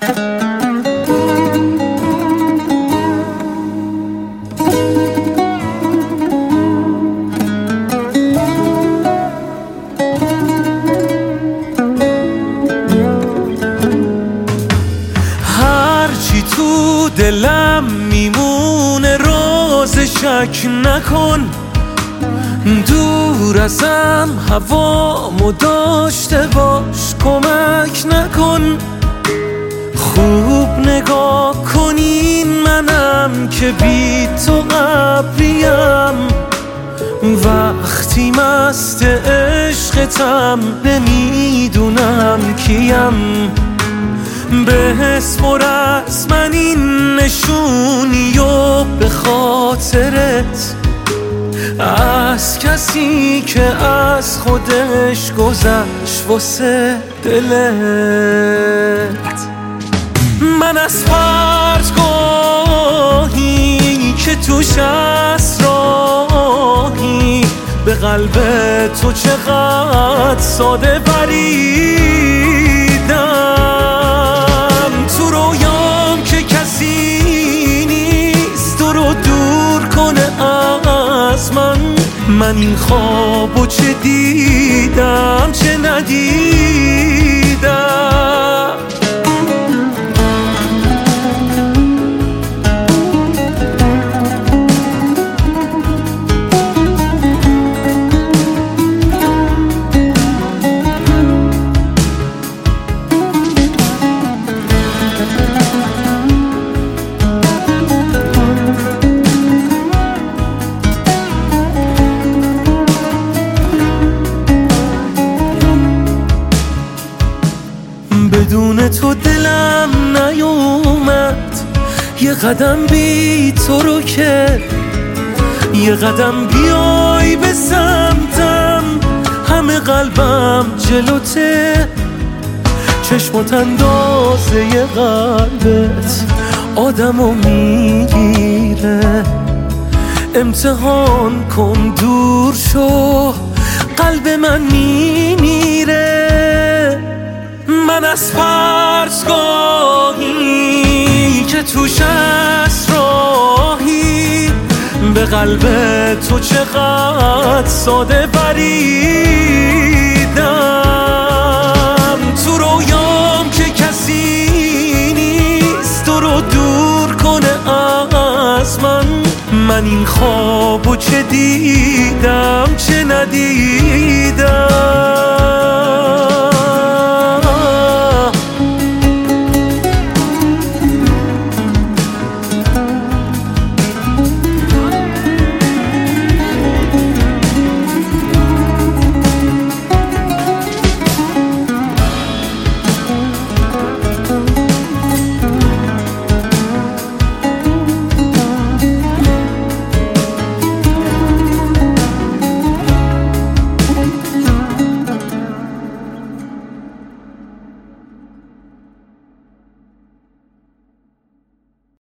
هرچی تو دلم میمونه راز شک نکن، دور ازم هوامو داشته باش کمک نکن. خوب نگاه کنین منم که بی تو قبریم، وقتی مست عشقتم نمیدونم کیم. به اسم و رسم این نشونی و به خاطرت از کسی که از خودش گذشت واسه دلت. من از فرزگاهی که توش اسراحی به قلب تو چقدر ساده بریدم. تو رویام که کسی نیست تو رو دور کنه از من این خوابو چه دیدم چه ندیدم. بدون تو دلم نیومد یه قدم بی تو رو که، یه قدم بیای به سمتم همه قلبم جلوته. چشمات اندازه ی قلبت آدمو میگیره، امتحان کن دور شو قلب من میمیره. من از فرزگاهی که توش اسراحی به قلب تو چقدر ساده بریدم. تو رویام که کسی نیست تو رو دور کنه از من این خوابو چه دیدم چه ندیدم.